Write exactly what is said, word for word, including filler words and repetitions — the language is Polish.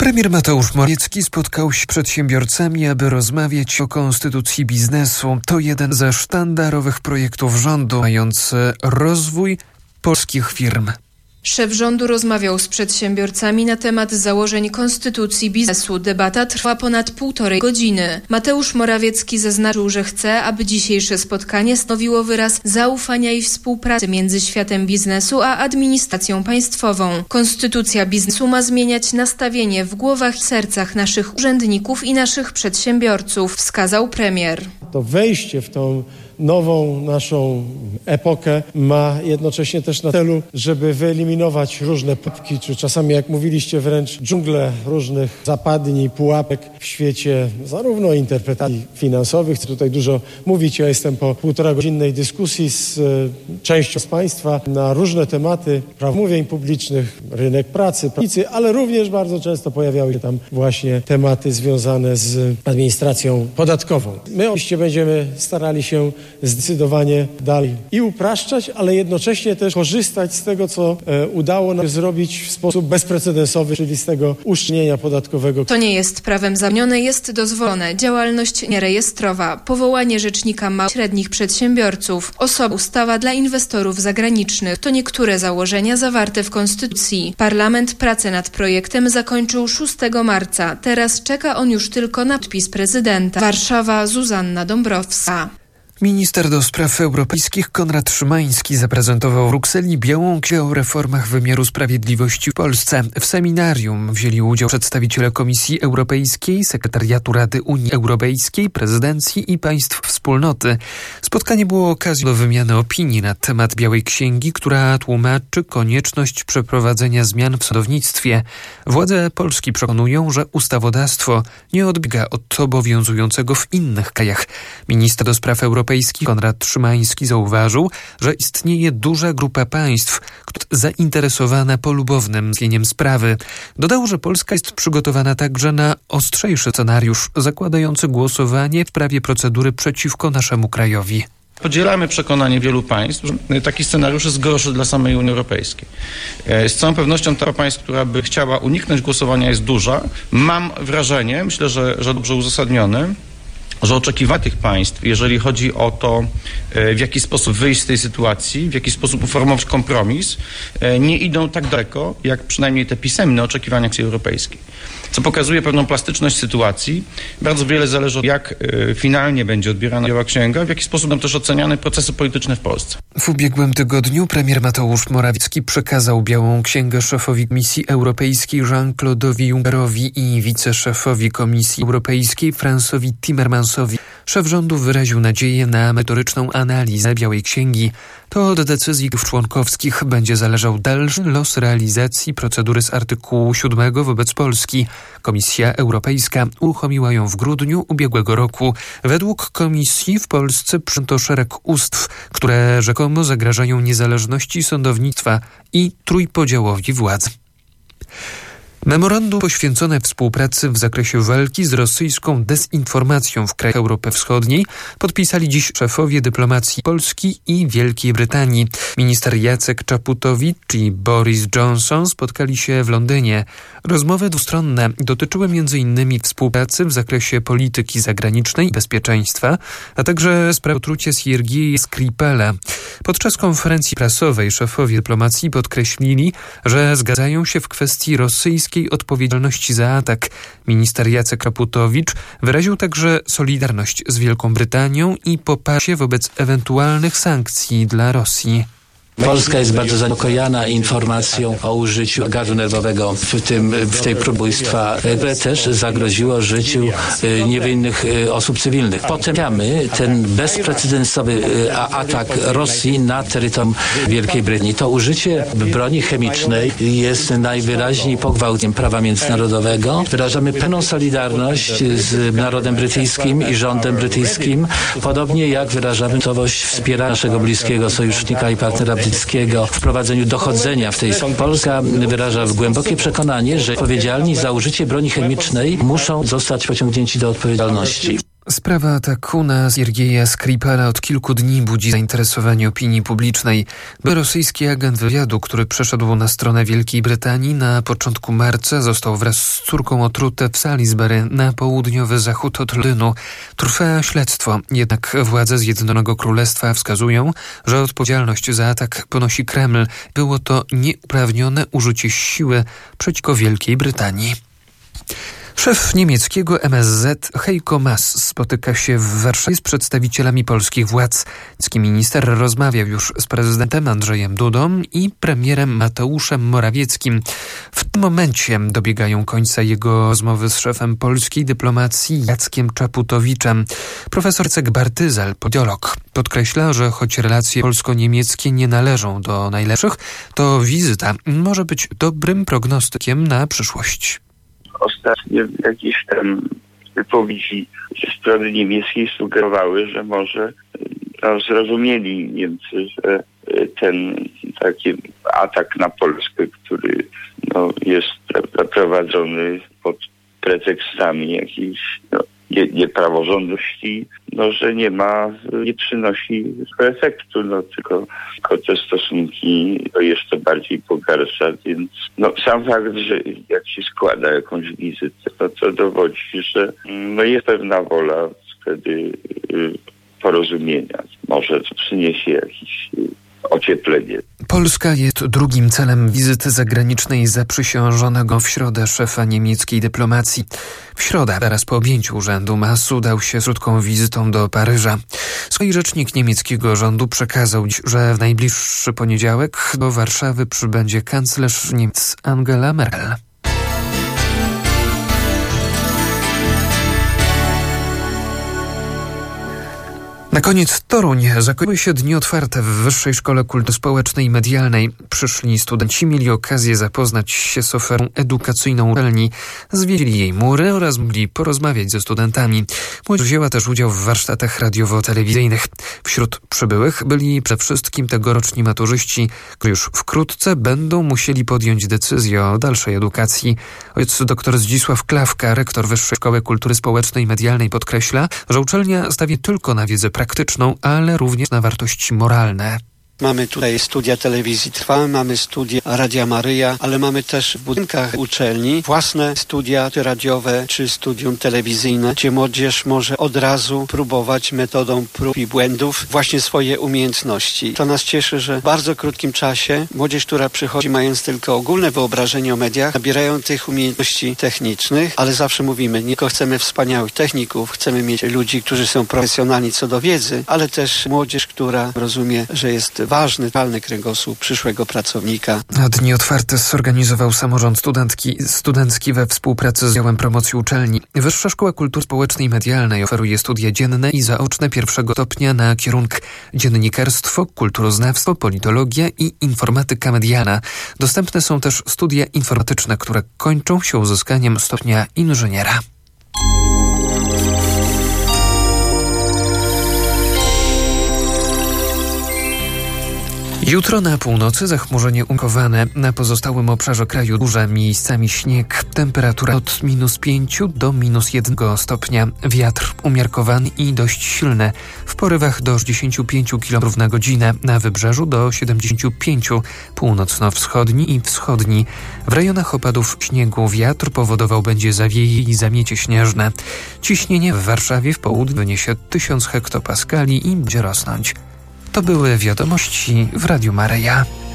Premier Mateusz Morawiecki spotkał się z przedsiębiorcami, aby rozmawiać o konstytucji biznesu. To jeden ze sztandarowych projektów rządu mający rozwój polskich firm. Szef rządu rozmawiał z przedsiębiorcami na temat założeń konstytucji biznesu. Debata trwa ponad półtorej godziny. Mateusz Morawiecki zaznaczył, że chce, aby dzisiejsze spotkanie stanowiło wyraz zaufania i współpracy między światem biznesu a administracją państwową. Konstytucja biznesu ma zmieniać nastawienie w głowach i sercach naszych urzędników i naszych przedsiębiorców, wskazał premier. To wejście w tą nową naszą epokę ma jednocześnie też na celu, żeby wyeliminować różne pułapki, czy czasami, jak mówiliście, wręcz dżunglę różnych zapadni i pułapek w świecie zarówno interpretacji finansowych. Chcę tutaj dużo mówić. Ja jestem po półtora godzinnej dyskusji z y, częścią z Państwa na różne tematy praw zamówień publicznych, rynek pracy, pracy, ale również bardzo często pojawiały się tam właśnie tematy związane z administracją podatkową. My oczywiście będziemy starali się zdecydowanie dalej i upraszczać, ale jednocześnie też korzystać z tego, co e, udało nam zrobić w sposób bezprecedensowy, czyli z tego uszczelnienia podatkowego. To nie jest prawem zabronione, jest dozwolone. Działalność nierejestrowa, powołanie rzecznika małych i średnich przedsiębiorców, osoba ustawa dla inwestorów zagranicznych. To niektóre założenia zawarte w Konstytucji. Parlament pracę nad projektem zakończył szóstego marca. Teraz czeka on już tylko na podpis prezydenta. Warszawa, Zuzanna Dąbrowska. Minister do spraw europejskich Konrad Szymański zaprezentował w Brukseli Białą Księgę o reformach wymiaru sprawiedliwości w Polsce. W seminarium wzięli udział przedstawiciele Komisji Europejskiej, Sekretariatu Rady Unii Europejskiej, Prezydencji i państw wspólnoty. Spotkanie było okazją do wymiany opinii na temat Białej Księgi, która tłumaczy konieczność przeprowadzenia zmian w sądownictwie. Władze Polski przekonują, że ustawodawstwo nie odbiega od obowiązującego w innych krajach. Minister do spraw europejskich Konrad Szymański zauważył, że istnieje duża grupa państw zainteresowana polubownym załatwieniem sprawy. Dodał, że Polska jest przygotowana także na ostrzejszy scenariusz zakładający głosowanie w sprawie procedury przeciwko naszemu krajowi. Podzielamy przekonanie wielu państw, że taki scenariusz jest gorszy dla samej Unii Europejskiej. Z całą pewnością ta państw, która by chciała uniknąć głosowania, jest duża. Mam wrażenie, myślę, że, że dobrze uzasadnione, że oczekiwania tych państw, jeżeli chodzi o to, w jaki sposób wyjść z tej sytuacji, w jaki sposób uformować kompromis, nie idą tak daleko, jak przynajmniej te pisemne oczekiwania Komisji Europejskiej. Co pokazuje pewną plastyczność sytuacji. Bardzo wiele zależy od tego, jak finalnie będzie odbierana Biała Księga, w jaki sposób będą też oceniane procesy polityczne w Polsce. W ubiegłym tygodniu premier Mateusz Morawiecki przekazał Białą Księgę szefowi Komisji Europejskiej Jean-Claude'owi Junckerowi i wiceszefowi Komisji Europejskiej Franzowi Timmermansowi. Szef rządu wyraził nadzieję na merytoryczną analizę Białej Księgi. To od decyzji członkowskich będzie zależał dalszy los realizacji procedury z artykułu siódmego wobec Polski. Komisja Europejska uruchomiła ją w grudniu ubiegłego roku. Według Komisji w Polsce przyjęto szereg ustaw, które rzekomo zagrażają niezależności sądownictwa i trójpodziałowi władz. Memorandum poświęcone współpracy w zakresie walki z rosyjską dezinformacją w krajach Europy Wschodniej podpisali dziś szefowie dyplomacji Polski i Wielkiej Brytanii. Minister Jacek Czaputowicz i Boris Johnson spotkali się w Londynie. Rozmowy dwustronne dotyczyły m.in. współpracy w zakresie polityki zagranicznej i bezpieczeństwa, a także sprawy otrucia Siergieja Skripala. Podczas konferencji prasowej szefowie dyplomacji podkreślili, że zgadzają się w kwestii rosyjskiej odpowiedzialności za atak. Minister Jacek Czaputowicz wyraził także solidarność z Wielką Brytanią i poparcie wobec ewentualnych sankcji dla Rosji. Polska jest bardzo zaniepokojona informacją o użyciu gazu nerwowego w tym, w tej próbójstwa, które też zagroziło życiu niewinnych osób cywilnych. Potępiamy ten bezprecedensowy atak Rosji na terytorium Wielkiej Brytanii. To użycie broni chemicznej jest najwyraźniej pogwałceniem prawa międzynarodowego. Wyrażamy pełną solidarność z narodem brytyjskim i rządem brytyjskim, podobnie jak wyrażamy gotowość wspierania naszego bliskiego sojusznika i partnera w prowadzeniu dochodzenia w tej sprawie. Polska wyraża głębokie przekonanie, że odpowiedzialni za użycie broni chemicznej muszą zostać pociągnięci do odpowiedzialności. Sprawa ataku na Siergieja Skripala od kilku dni budzi zainteresowanie opinii publicznej. Był rosyjski agent wywiadu, który przeszedł na stronę Wielkiej Brytanii na początku marca, został wraz z córką otruty w Salisbury na południowy zachód od Londynu. Trwa śledztwo, jednak władze Zjednoczonego Królestwa wskazują, że odpowiedzialność za atak ponosi Kreml. Było to nieuprawnione użycie siły przeciwko Wielkiej Brytanii. Szef niemieckiego M S Z Heiko Maas spotyka się w Warszawie z przedstawicielami polskich władz. Niemiecki minister rozmawiał już z prezydentem Andrzejem Dudą i premierem Mateuszem Morawieckim. W tym momencie dobiegają końca jego rozmowy z szefem polskiej dyplomacji Jackiem Czaputowiczem. Profesor Jacek Bartyzel, politolog, podkreśla, że choć relacje polsko-niemieckie nie należą do najlepszych, to wizyta może być dobrym prognostykiem na przyszłość. Ostatnio jakieś tam wypowiedzi ze strony niemieckiej sugerowały, że może no, zrozumieli Niemcy, że ten taki atak na Polskę, który no, jest prawda, prowadzony pod pretekstami jakiejś no, nie, niepraworządności, no, że nie ma, nie przynosi efektu, no, tylko, tylko te stosunki to jeszcze bardziej pogarsza, więc no, sam fakt, że jak się składa jakąś wizytę, no, to dowodzi, że no, jest pewna wola wtedy y, porozumienia. Może to przyniesie jakieś y, ocieplenie. Polska jest drugim celem wizyty zagranicznej zaprzysiężonego w środę szefa niemieckiej dyplomacji. W środę, zaraz po objęciu urzędu, Maas udał się z krótką wizytą do Paryża. Swój rzecznik niemieckiego rządu przekazał, że w najbliższy poniedziałek do Warszawy przybędzie kanclerz Niemiec Angela Merkel. Na koniec Toruń. Zakończyły się dni otwarte w Wyższej Szkole Kultury Społecznej i Medialnej. Przyszli studenci mieli okazję zapoznać się z ofertą edukacyjną uczelni, zwiedzili jej mury oraz mogli porozmawiać ze studentami. Młodzież wzięła też udział w warsztatach radiowo-telewizyjnych. Wśród przybyłych byli przede wszystkim tegoroczni maturzyści, którzy już wkrótce będą musieli podjąć decyzję o dalszej edukacji. Ojciec dr Zdzisław Klawka, rektor Wyższej Szkoły Kultury Społecznej i Medialnej, podkreśla, że uczelnia stawia tylko na wiedzę praktyczną, ale również na wartości moralne. Mamy tutaj studia telewizji Trwam, mamy studia Radia Maryja, ale mamy też w budynkach uczelni własne studia radiowe czy studium telewizyjne, gdzie młodzież może od razu próbować metodą prób i błędów właśnie swoje umiejętności. To nas cieszy, że w bardzo krótkim czasie młodzież, która przychodzi mając tylko ogólne wyobrażenie o mediach, nabierają tych umiejętności technicznych, ale zawsze mówimy, nie tylko chcemy wspaniałych techników, chcemy mieć ludzi, którzy są profesjonalni co do wiedzy, ale też młodzież, która rozumie, że jest ważny, realny kręgosłup przyszłego pracownika. A dni otwarte zorganizował samorząd studentki, studencki we współpracy z działem promocji uczelni. Wyższa Szkoła Kultury Społecznej i Medialnej oferuje studia dzienne i zaoczne pierwszego stopnia na kierunkach dziennikarstwo, kulturoznawstwo, politologia i informatyka medialna. Dostępne są też studia informatyczne, które kończą się uzyskaniem stopnia inżyniera. Jutro na północy zachmurzenie umiarkowane, na pozostałym obszarze kraju duże, miejscami śnieg, temperatura od minus pięciu do minus jednego stopnia, wiatr umiarkowany i dość silny, w porywach do sześćdziesięciu pięciu kilometrów na godzinę, na wybrzeżu do siedemdziesięciu pięciu, północno-wschodni i wschodni. W rejonach opadów śniegu wiatr powodował będzie zawieje i zamiecie śnieżne. Ciśnienie w Warszawie w południu wyniesie tysiąc hektopaskali i będzie rosnąć. To były wiadomości w Radiu Maryja.